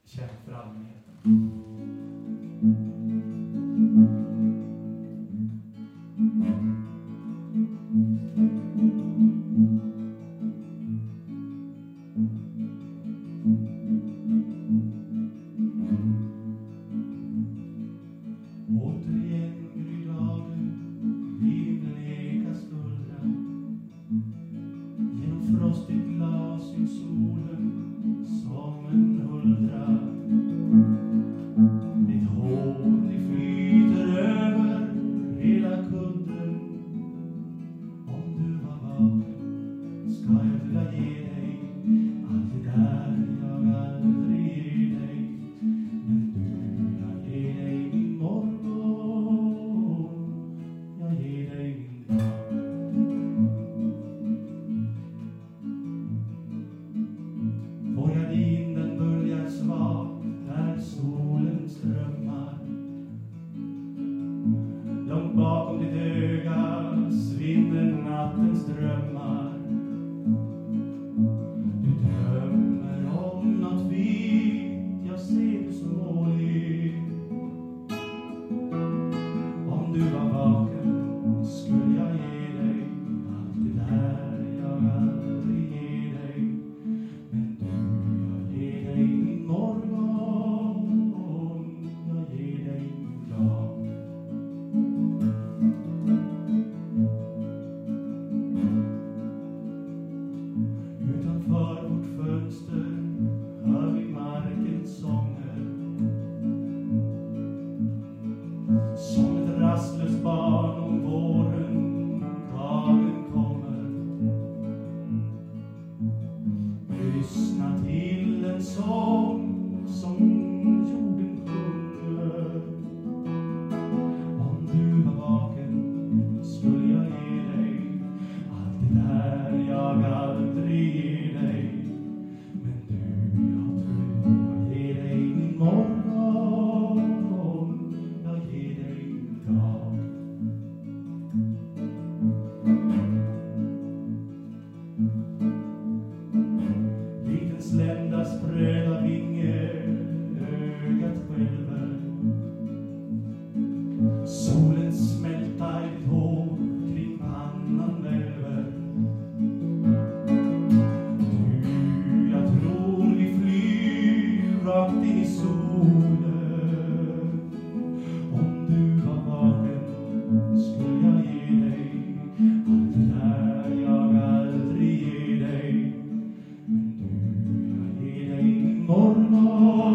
känd för allmänheten. Återigen gryr dagen, vid den eka skuldra. Genom frostigt glas syns solen som en huldra. Ditt hår, det flyter över hela kudden. Om du var vaken ska jag vilja ge dig allt det där jag aldrig ger dig. Men du, jag ger dig min morgon, jag ger dig min dag. På gardinen böljar svagt där solen strömmar. Långt bakom ditt öga svinner nattens drömmar. Du drömmer om något vitt, jag ser du smålig. Om du var vaken skulle jag ge dig allt det där jag aldrig ger dig. Men du, jag ger dig min morgon, jag ger dig min dag. Utanför vårt fönster hör vi markens sånger. Som ett rastlöst barn om våren dagen kommer. Lyssna till en sång som jorden sjunger. Om du var vaken skulle jag ge dig allt det där jag aldrig ger dig. Men du, jag tror jag ger dig min morgon, jag ger dig min dag. Likt en slända spröda vinge ögat skälver. Solen smälta i ditt hår kring pannan välver. Du, jag tror vi flyr rakt in i solen. Om du var vaken skulle jag ge dig allt det där jag aldrig ger dig. Men du, jag ger dig min morgon,